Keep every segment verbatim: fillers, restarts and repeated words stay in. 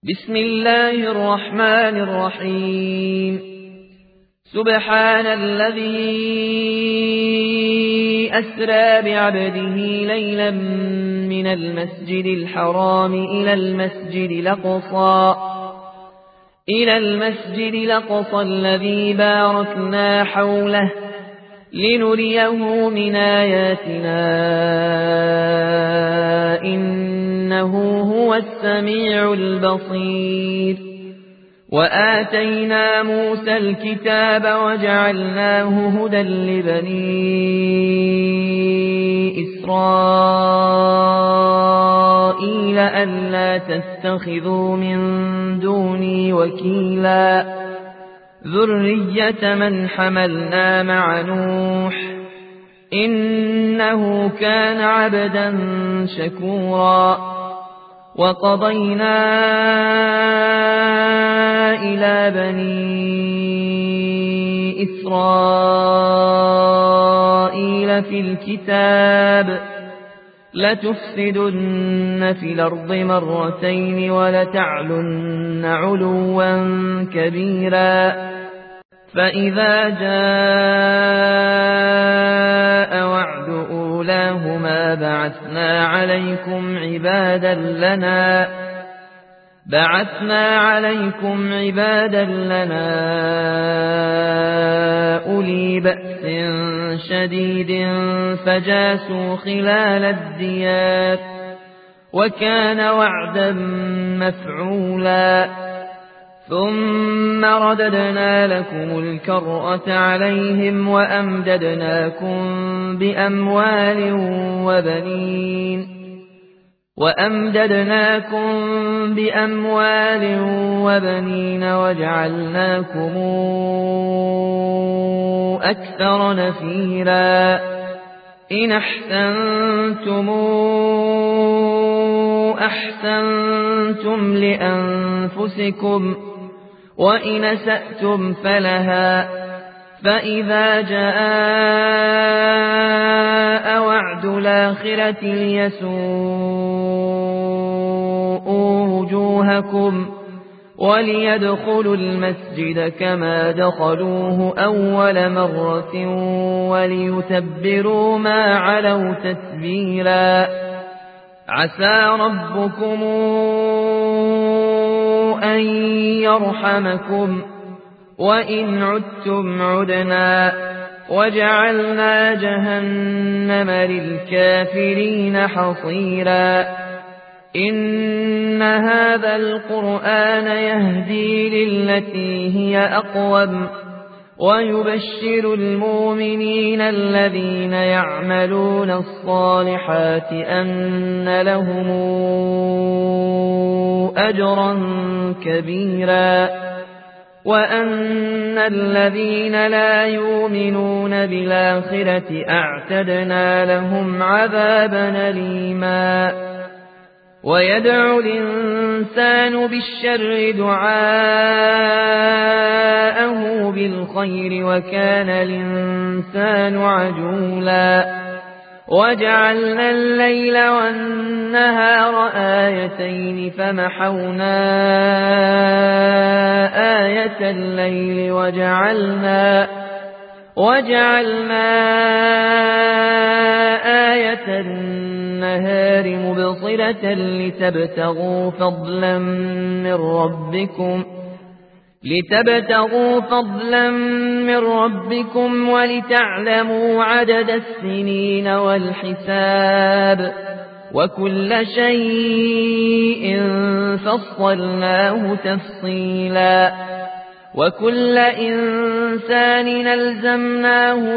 بسم الله الرحمن الرحيم. سبحان الذي أسرى بعبده ليلا من المسجد الحرام إلى المسجد الأقصى إلى المسجد الأقصى الذي باركنا حوله لنريه من آياتنا إنه هو السميع البصير. وآتينا موسى الكتاب وجعلناه هدى لبني إسرائيل ألا تتخذوا من دوني وكيلا ذرية من حملنا مع نوح إنه كان عبدا شكورا. وقضينا إلى بني إسرائيل في الكتاب لتفسدن في الأرض مرتين ولتعلن علوا كبيرا. فإذا جاء وعد أولاهما بعثنا عليكم عبادا لنا بعثنا عليكم عبادا لنا أولي بأس شديد فجاسوا خلال الديار وكان وعدا مفعولا. ثم رددنا لكم الكرة عليهم وأمددناكم بأموال وبنين وأمددناكم بأموال وبنين وجعلناكم أكثر نفيرا. إن أحسنتم أحسنتم لأنفسكم وإن أسأتم فلها. فإذا جاء وعد الآخرة ليسوءوا وجوهكم وليدخلوا المسجد كما دخلوه أول مرة وليتبروا ما علوا تتبيرا. عسى ربكم أن يرحمكم وإن عدتم عدنا وجعلنا جهنم للكافرين حصيرا. إن هذا القرآن يهدي للتي هي أقوم ويبشر المؤمنين الذين يعملون الصالحات أن لهم أجرا كبيرا وأن الذين لا يؤمنون بالآخرة أعتدنا لهم عذابا أليما. ويدعو الإنسان بالشر دعاءه بالخير وكان الإنسان عجولا. وجعلنا الليل والنهار آيتين فمحونا آية الليل وجعلنا وجعلنا آية النهار مبصرة لتبتغوا فضلا من ربكم لتبتغوا فضلا من ربكم ولتعلموا عدد السنين والحساب وكل شيء فصلناه تفصيلا. وكل إنسان ألزمناه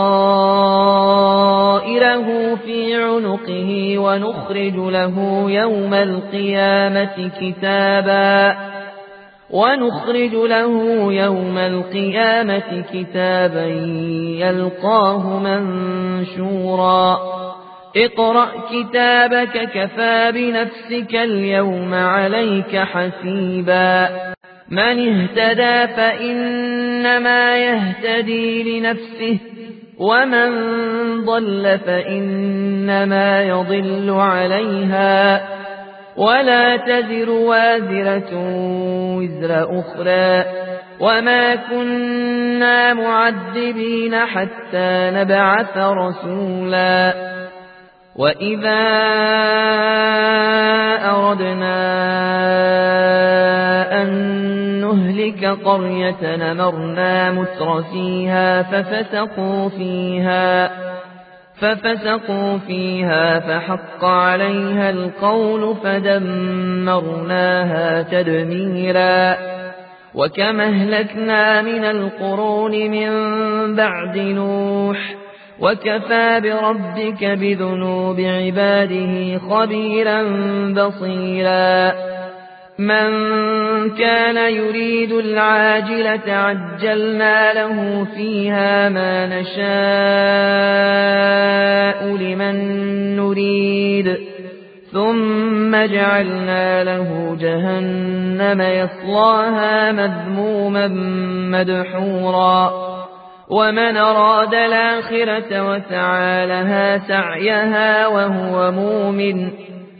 طائره في عنقه ونخرج له يوم القيامة كتابا ونخرج له يوم القيامة كتابا يلقاه منشورا. اقرأ كتابك كفى بنفسك اليوم عليك حسيبا. من اهتدى فإنما يهتدي لنفسه ومن ضل فإنما يضل عليها ولا تزر وازرة وزر أخرى وما كنا معذبين حتى نبعث رسولا وإذا أردنا أن نهلك قرية أمرنا مترفيها ففسقوا فيها ففسقوا فيها فحق عليها القول فدمرناها تدميرا وكم أهلكنا من القرون من بعد نوح وكفى بربك بذنوب عباده خبيرا بصيرا من كان يريد العاجلة عجلنا له فيها ما نشاء لمن نريد ثم جعلنا له جهنم يصلاها مذموما مدحورا ومن أراد الآخرة وسعى لها سعيها وهو مؤمن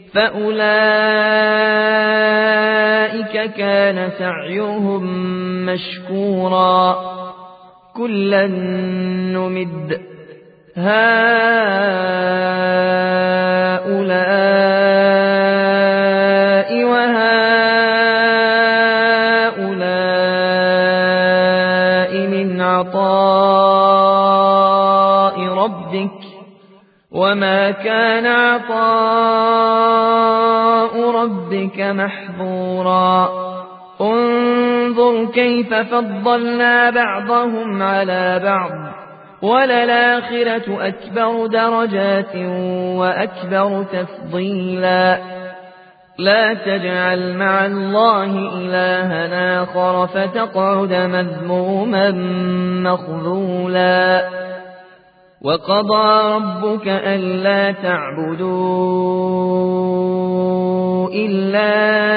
فأولئك كان سعيهم مشكورا كلا نمد هؤلاء وهؤلاء من عطاء ربك وما كان عطاء ربك محظورا انظر كيف فضلنا بعضهم على بعض وللآخرة أكبر درجات وأكبر تفضيلا لا تجعل مع الله إلها آخر فتقعد مذموما مخذولا وقضى ربك ألا تعبدوا إلا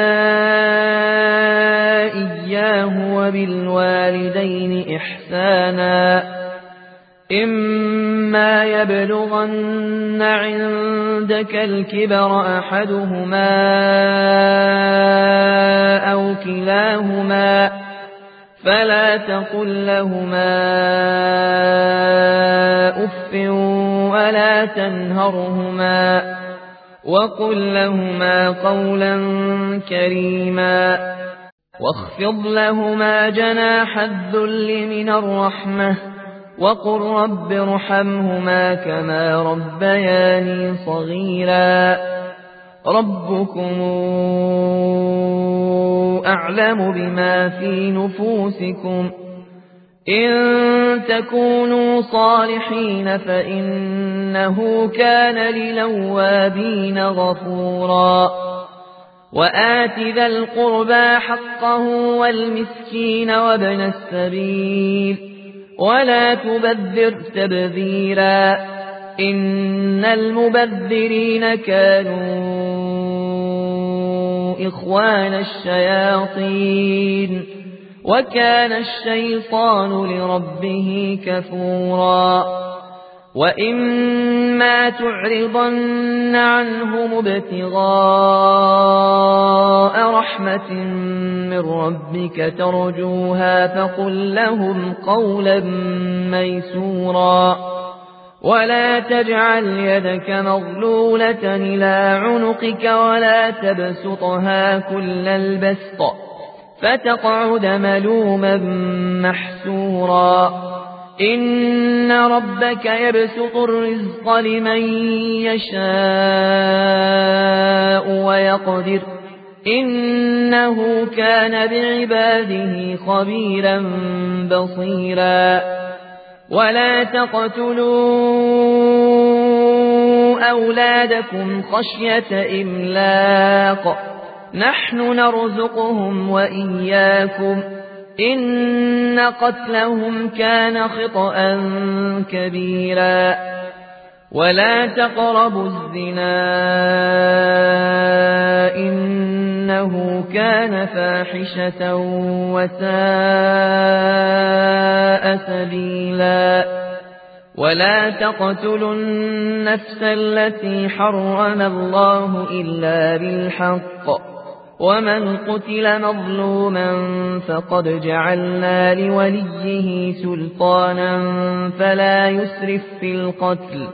إياه وبالوالدين إحسانا إما يبلغن عندك الكبر أحدهما أو كلاهما فلا تقل لهما أف ولا تنهرهما وقل لهما قولا كريما واخفض لهما جناح الذل من الرحمة وقل رب ارحمهما كما ربياني صغيرا ربكم أعلم بما في نفوسكم إن تكونوا صالحين فإنه كان للأوابين غفورا وآت ذا القربى حقه والمسكين وابن السبيل ولا تبذر تبذيرا إن المبذرين كانوا إخوان الشياطين وكان الشيطان لربه كفورا وإما تعرضن عنهم ابتغاء رحمة من ربك ترجوها فقل لهم قولا ميسورا ولا تجعل يدك مغلولة إلى عنقك ولا تبسطها كل البسط فتقعد ملوما محسورا إن ربك يبسط الرزق لمن يشاء ويقدر إنه كان بعباده خبيرا بصيرا ولا تقتلوا أولادكم خشية إملاق نحن نرزقهم وإياكم إن قتلهم كان خطأ كبيرا ولا تقربوا الزنا إنه كان فاحشة وساء سبيلا ولا تقتلوا النفس التي حرم الله إلا بالحق ومن قتل مظلوما فقد جعلنا لوليه سلطانا فلا يسرف في القتل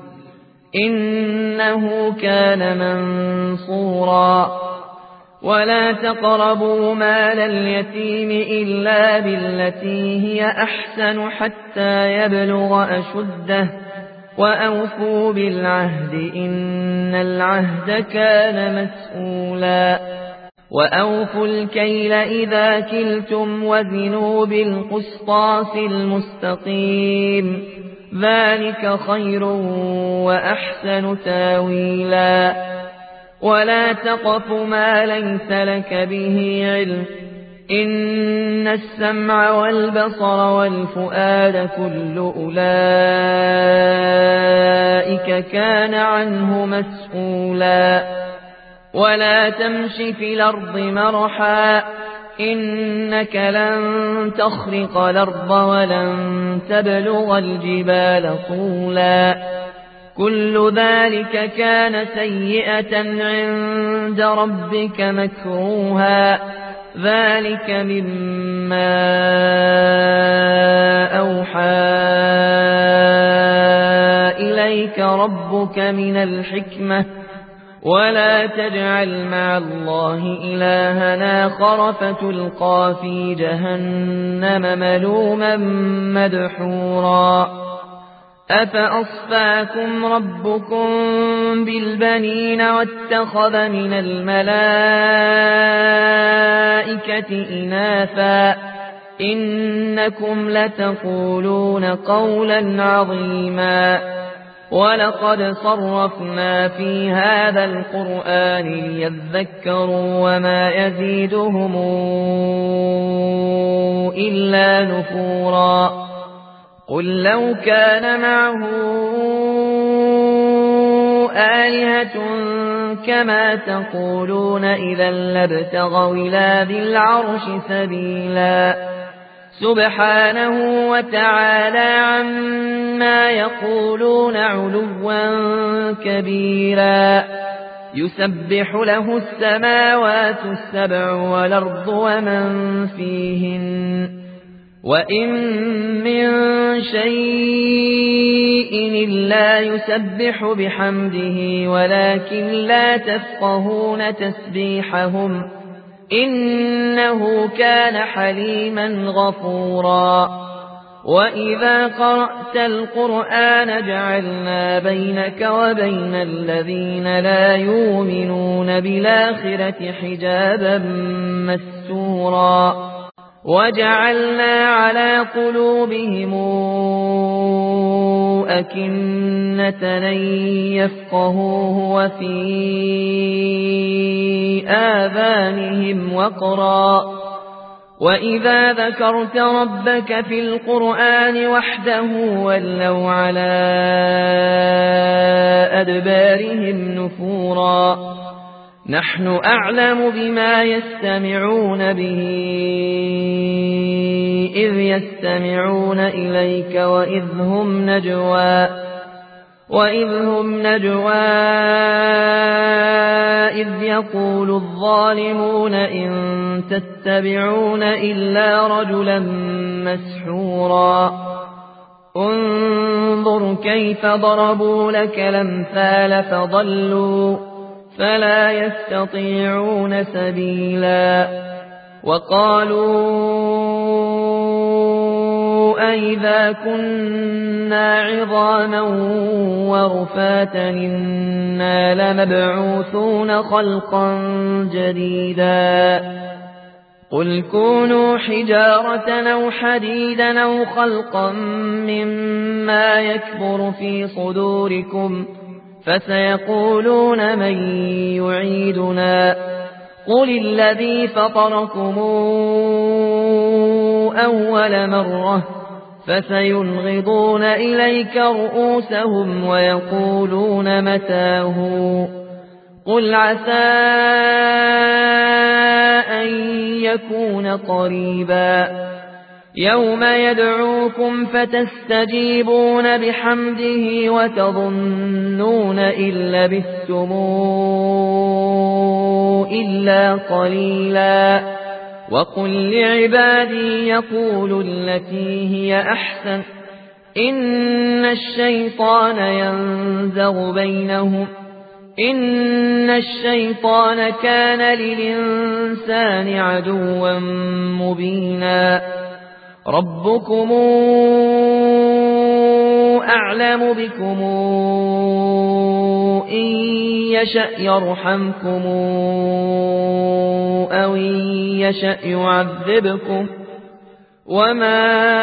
إنه كان منصورا ولا تقربوا مال اليتيم إلا بالتي هي أحسن حتى يبلغ أشده وأوفوا بالعهد إن العهد كان مسؤولا وأوفوا الكيل إذا كلتم وزنوا بالقسطاس المستقيم ذلك خير وأحسن تاويلا ولا تقف ما ليس لك به علم إن السمع والبصر والفؤاد كل أولئك كان عنه مسؤولا ولا تمش في الأرض مرحا إنك لن تخرق الأرض ولن تبلغ الجبال طولا كل ذلك كان سيئة عند ربك مكروها ذلك مما أوحى إليك ربك من الحكمة ولا تجعل مع الله إلها آخر فتلقى في جهنم ملوما مدحورا أفأصفاكم ربكم بالبنين واتخذ من الملائكة إناثا إنكم لتقولون قولا عظيما ولقد صرفنا في هذا القرآن ليذكروا وما يزيدهم إلا نفورا قل لو كان معه آلهة كما تقولون إذا لابتغوا إلى ذي العرش سبيلا سبحانه وتعالى عما يقولون علوا كبيرا يسبح له السماوات السبع والأرض ومن فيهن وإن من شيء إلا يسبح بحمده ولكن لا تفقهون تسبيحهم إنه كان حليما غفورا وإذا قرأت القرآن جعلنا بينك وبين الذين لا يؤمنون بالآخرة حجابا مستورا وجعلنا على قلوبهم أكنة أن يفقهوه وفي آذانهم وقرا وإذا ذكرت ربك في القرآن وحده ولوا على أدبارهم نفورا نحن أعلم بما يستمعون به إذ يستمعون إليك وإذ هم نجوى وإذ هم نجوى إذ يقول الظالمون إن تتبعون إلا رجلا مسحورا انظر كيف ضربوا لك الأمثال فضلوا فلا يستطيعون سبيلا وقالوا أئذا كنا عظاما ورفاتا إنا لمبعوثون خلقا جديدا قل كونوا حجارة أو حديدا أو خلقا مما يكبر في صدوركم فسيقولون من يعيدنا قل الذي فطركم أول مرة فسينغضون إليك رؤوسهم ويقولون متاه قل عسى أن يكون قريبا يوم يدعوكم فتستجيبون بحمده وتظنون إن لبثتم إلا قليلا وقل لعبادي يقولوا التي هي أحسن إن الشيطان ينزغ بينهم إن الشيطان كان للإنسان عدوا مبينا ربكم أعلم بكم إن يشأ يرحمكم أو إن يشأ يعذبكم وما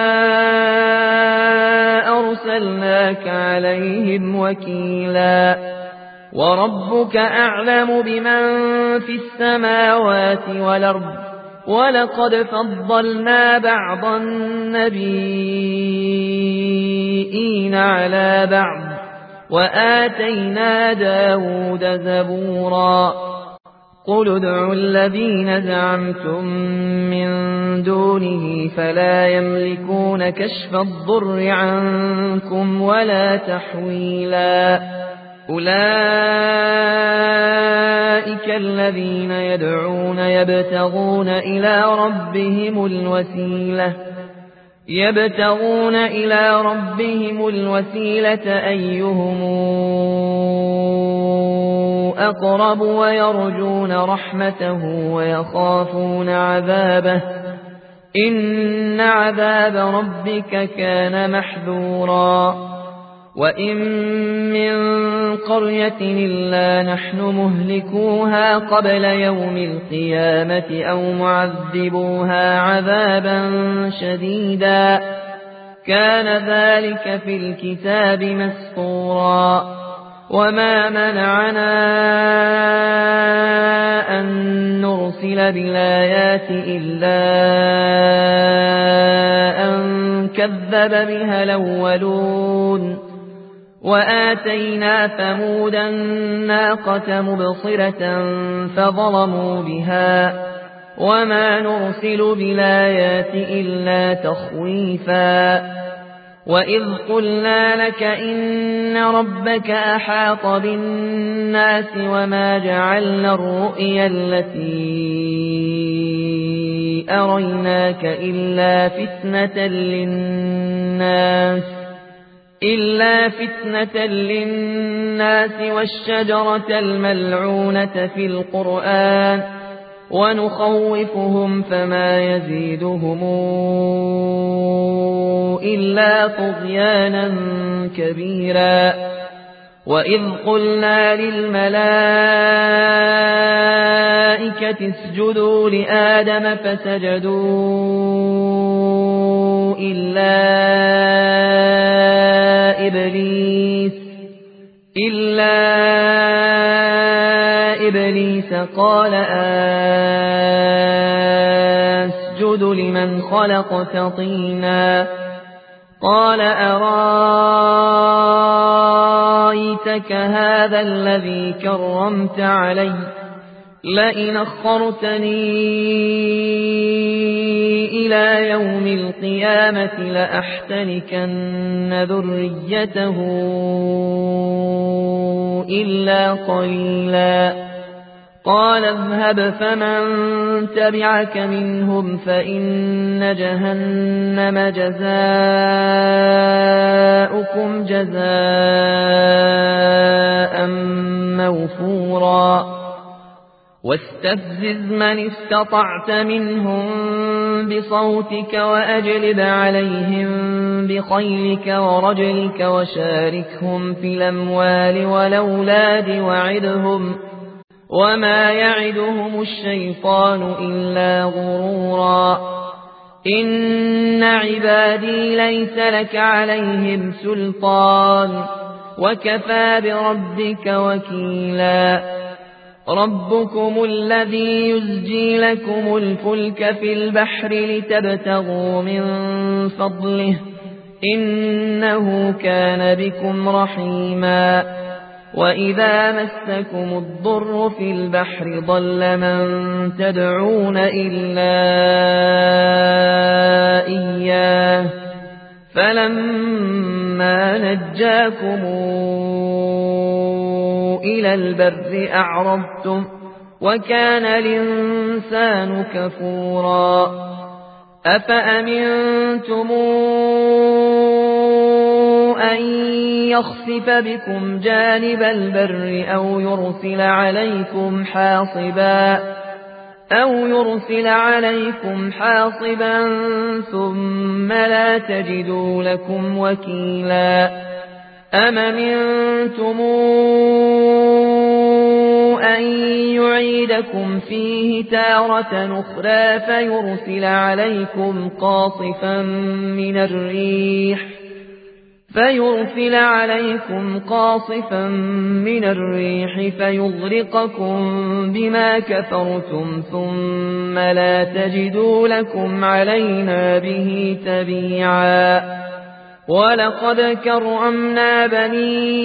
أرسلناك عليهم وكيلا وربك أعلم بمن في السماوات والأرض ولقد فضلنا بعض النبيين على بعض وآتينا داود زبورا قل ادعوا الذين زعمتم من دونه فلا يملكون كشف الضر عنكم ولا تحويلا أولئك الذين يدعون يبتغون إلى ربهم الوسيلة يبتغون إلى ربهم الوسيلة أيهم أقرب ويرجون رحمته ويخافون عذابه إن عذاب ربك كان محذورا وإن من قرية إلا نحن مهلكوها قبل يوم القيامة أو معذبوها عذابا شديدا كان ذلك في الكتاب مسطورا وما منعنا أن نرسل بالآيات إلا أن كذب بها الأولون وآتينا ثمود الناقة مبصرة فظلموا بها وما نرسل بالآيات إلا تخويفا وإذ قلنا لك إن ربك أحاط بالناس وما جعلنا الرؤيا التي أريناك إلا فتنة للناس إلا فتنة للناس والشجرة الملعونة في القرآن ونخوفهم فما يزيدهم إلا طغيانا كبيرا وإذ قلنا للملائكة اسجدوا لآدم فسجدوا إلا إبليس إلا إبليس قال أسجد لمن خلقت طينا قال أرايتك هذا الذي كرمت علي لئن أخرتني إلى يوم القيامة لأحتنكن ذريته إلا قليلا قال اذهب فمن تبعك منهم فإن جهنم جزاؤكم جزاء موفورا واستفزز من استطعت منهم بصوتك وأجلب عليهم بخيلك ورجلك وشاركهم في الأموال والأولاد وعدهم وما يعدهم الشيطان إلا غرورا إن عبادي ليس لك عليهم سلطان وكفى بربك وكيلا ربكم الذي يزجي لكم الفلك في البحر لتبتغوا من فضله إنه كان بكم رحيما وإذا مسكم الضر في البحر ضل من تدعون إلا إياه فلما نجاكم إلى البر أعرضتم وكان الإنسان كفورا أفأمنتم أن يخسف بكم جانب البر أو يرسل عليكم حاصبا أو يرسل عليكم حاصبا ثم لا تجدوا لكم وكيلا أم أمنتم أن يعيدكم فيه تارة أخرى فيرسل عليكم قاصفا من الريح فيرسل عليكم قاصفا من الريح فيغرقكم بما كفرتم ثم لا تجدوا لكم علينا به تبيعا ولقد كرمنا بني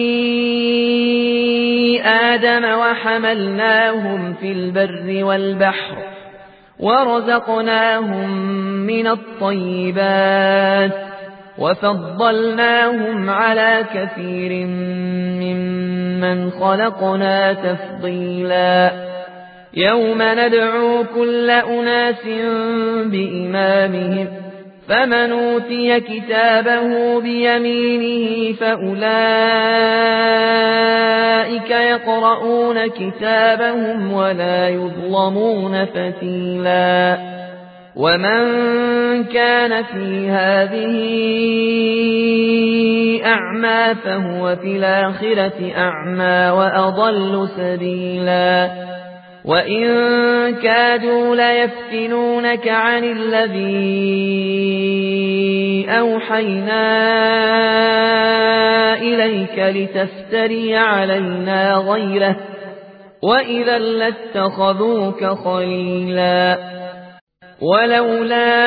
آدم وحملناهم في البر والبحر ورزقناهم من الطيبات وفضلناهم على كثير ممن خلقنا تفضيلا يوم ندعو كل أناس بإمامهم فمن أوتي كتابه بيمينه فأولئك يقرؤون كتابهم ولا يظلمون فتيلا ومن كان في هذه أعمى فهو في الآخرة أعمى وأضل سبيلا وإن كادوا ليفتنونك عن الذي أوحينا إليك لتفتري علينا غيره وإذا لاتخذوك خليلا ولولا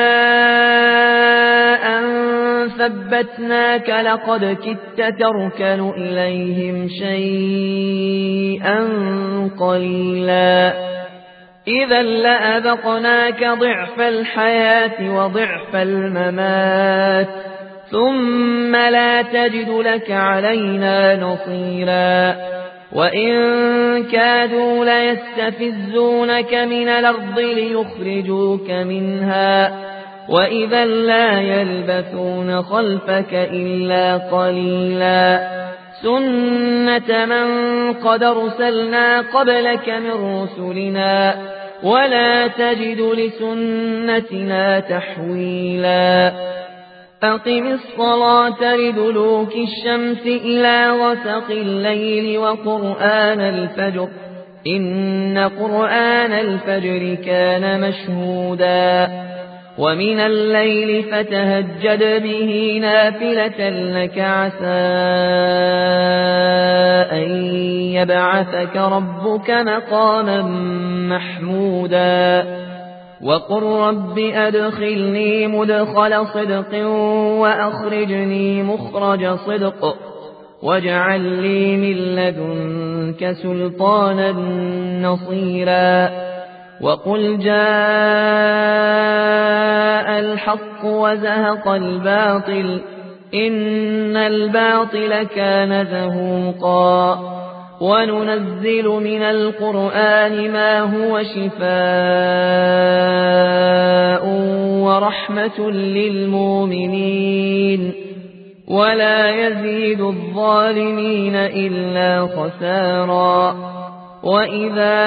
أن ثبتناك لقد كدت تركن إليهم شيئا قليلا إذا لأذقناك ضعف الحياة وضعف الممات ثم لا تجد لك علينا نصيرا وإن كادوا ليستفزونك من الأرض ليخرجوك منها وإذا لا يلبثون خلفك إلا قليلا سنة من قد أرسلنا قبلك من رسلنا ولا تجد لسنتنا تحويلا أقم الصلاة لدلوك الشمس إلى غسق الليل وقرآن الفجر إن قرآن الفجر كان مشهودا ومن الليل فتهجد به نافلة لك عسى أن يبعثك ربك مقاما محمودا وقل رب أدخلني مدخل صدق وأخرجني مخرج صدق واجعل لي من لدنك سلطانا نصيرا وقل جاء الحق وزهق الباطل إن الباطل كان زهوقا وننزل من القرآن ما هو شفاء ورحمة للمؤمنين ولا يزيد الظالمين إلا خسارا وإذا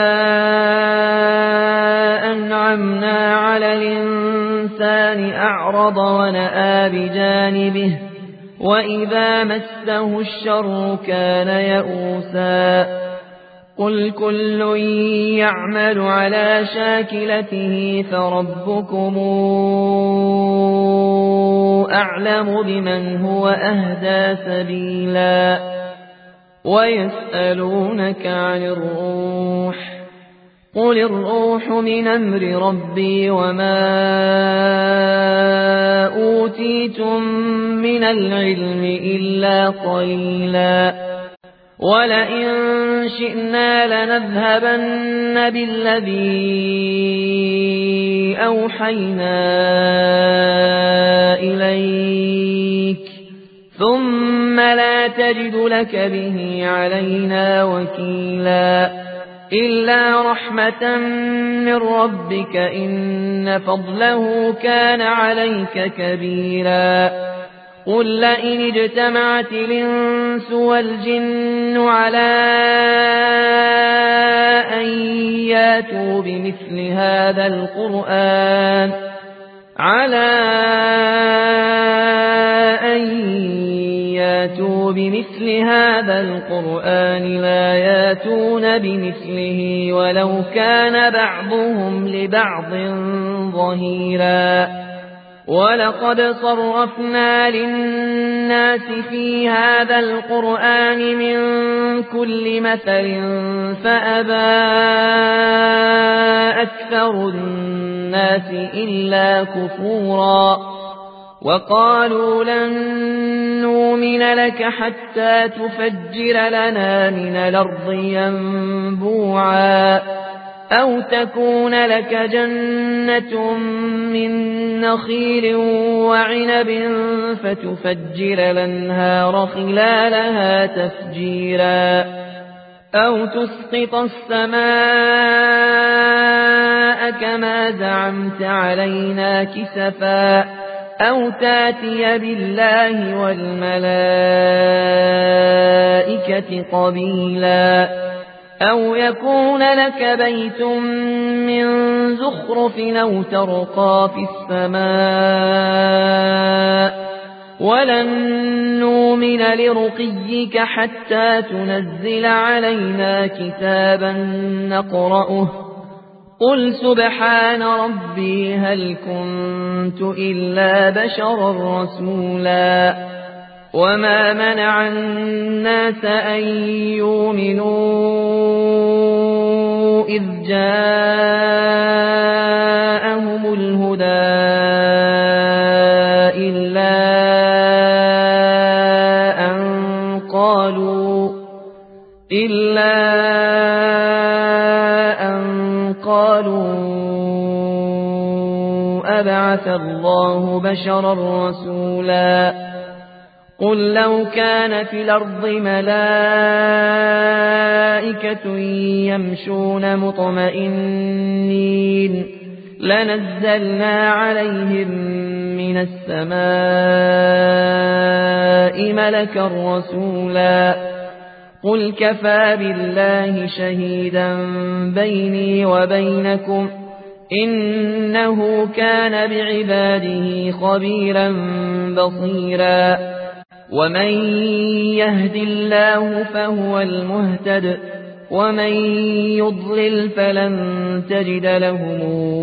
أنعمنا على الإنسان أعرض ونأى بجانبه وإذا مسه الشر كان يئوسا قل كل يعمل على شاكلته فربكم أعلم بمن هو أهدى سبيلا ويسألونك عن الروح قل الروح من أمر ربي وما أوتيتم من العلم إلا قليلا ولئن شئنا لنذهبن بالذي أوحينا إليك ثم لا تجد لك به علينا وكيلا إلا رحمة من ربك إن فضله كان عليك كبيرا قل لئن اجتمعت الإنس والجن على أن ياتوا بمثل هذا القرآن على أن ياتوا بمثل هذا القرآن لا ياتون بمثله ولو كان بعضهم لبعض ظهيرا ولقد صرفنا للناس في هذا القرآن من كل مثل فأبى أكثر الناس إلا كفورا وقالوا لن نؤمن لك حتى تفجر لنا من الأرض ينبوعا أو تكون لك جنة من نخيل وعنب فتفجر الأنهار خلالها تفجيرا أو تسقط السماء كما زعمت علينا كسفا أو تاتي بالله والملائكة قبيلا أو يكون لك بيت من زخرف أو ترقى في السماء ولن نؤمن لرقيك حتى تنزل علينا كتابا نقرأه قل سبحان ربي هل كنت إلا بشرا رسولا وما منع الناس أن يؤمنوا إذ جاءهم الهدى إلا أن قالوا إلا أن قالوا أبعث الله بشرا رسولا قل لو كان في الأرض ملائكة يمشون مطمئنين لنزلنا عليهم من السماء ملكا رسولا قل كفى بالله شهيدا بيني وبينكم إنه كان بعباده خبيرا بصيرا ومن يهد الله فهو المهتد ومن يضلل فلن تجد لهم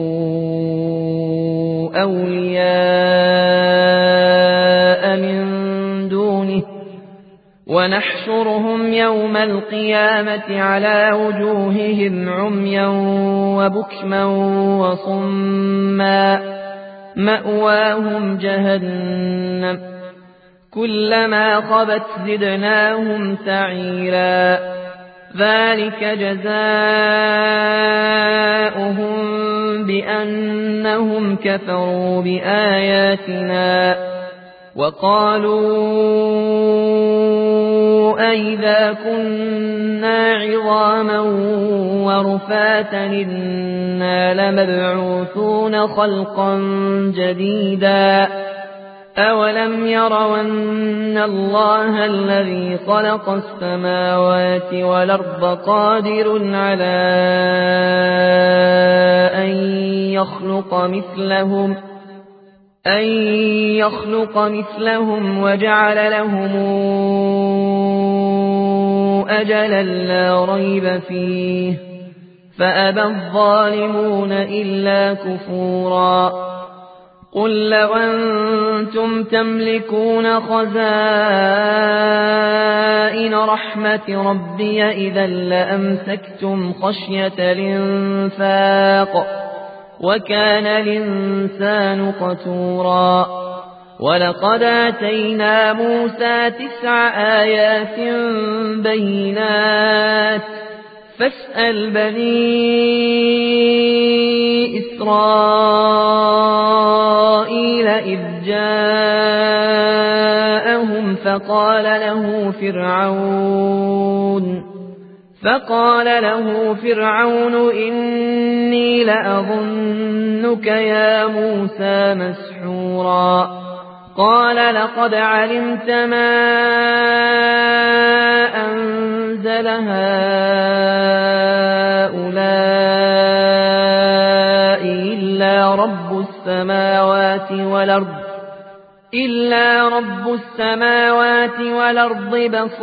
أولياء من دونه ونحشرهم يوم القيامة على وجوههم عميا وبكما وصما مأواهم جهنم كلما خبت زدناهم سعيرا ذلك جزاؤهم بأنهم كفروا بآياتنا وقالوا أئذا كنا عظاما ورفاتا إنا لمبعوثون خلقا جديدا أولم يروا أن الله الذي خلق السماوات والأرض قادر على أن يخلق مثلهم أن يخلق مثلهم وجعل لهم أجلا لا ريب فيه فأبى الظالمون إلا كفورا قل لو أنتم تملكون خزائن رحمة ربي إذا لأمسكتم خشية الإنفاق وكان الإنسان قتورا ولقد آتينا موسى تسع آيات بينات فاسأل بني إسرائيل إذ جاءهم فقال له فرعون فقال له فرعون إني لأظنك يا موسى مسحورا قال لقد علمت ما أنزل هؤلاء إلا رب السماوات والأرض إلا رب السماوات والأرض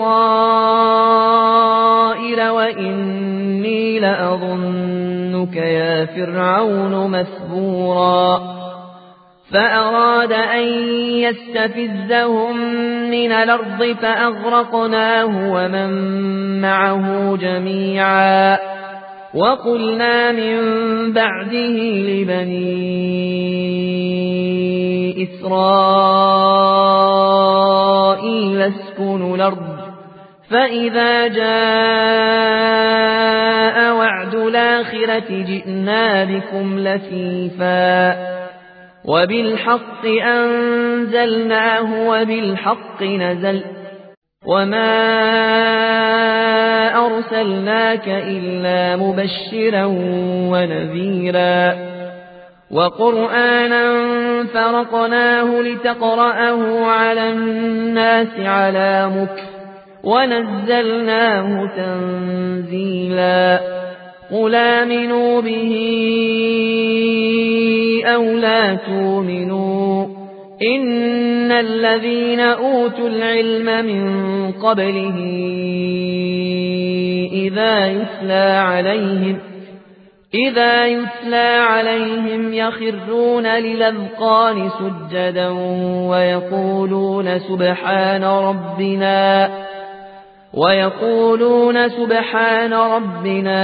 بصائر وإني لأظنك يا فرعون مثبورا فأراد أن يستفزهم من الأرض فأغرقناه ومن معه جميعا وقلنا من بعده لبني إسرائيل اسكنوا الأرض فإذا جاء وعد الآخرة جئنا بكم لفيفا وبالحق أنزلناه وبالحق نزل وما أرسلناك إلا مبشرا ونذيرا وقرآنا فرقناه لتقرأه على الناس على مكث ونزلناه تنزيلا قل آمنوا به أو لا تؤمنوا إن الذين أوتوا العلم من قبله إذا يتلى عليهم إذا يتلى عليهم يخرون للأذقان سجدا ويقولون سبحان ربنا ويقولون سبحان ربنا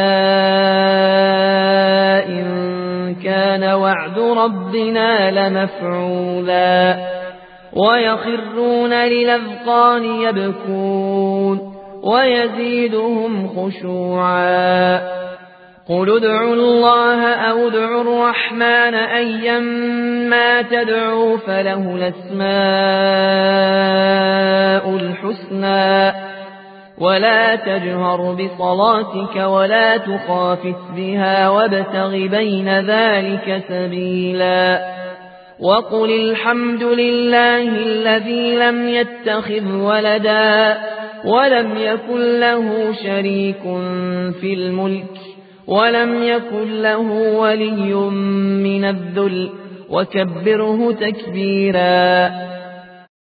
إن كان وعد ربنا لمفعولا ويخرون للأذقان يبكون ويزيدهم خشوعا قل ادعوا الله أو ادعوا الرحمن أيما تدعوا فله الأسماء الحسنى ولا تجهر بصلاتك ولا تخافت بها وابتغ بين ذلك سبيلا وقل الحمد لله الذي لم يتخذ ولدا ولم يكن له شريك في الملك ولم يكن له ولي من الذل وكبره تكبيرا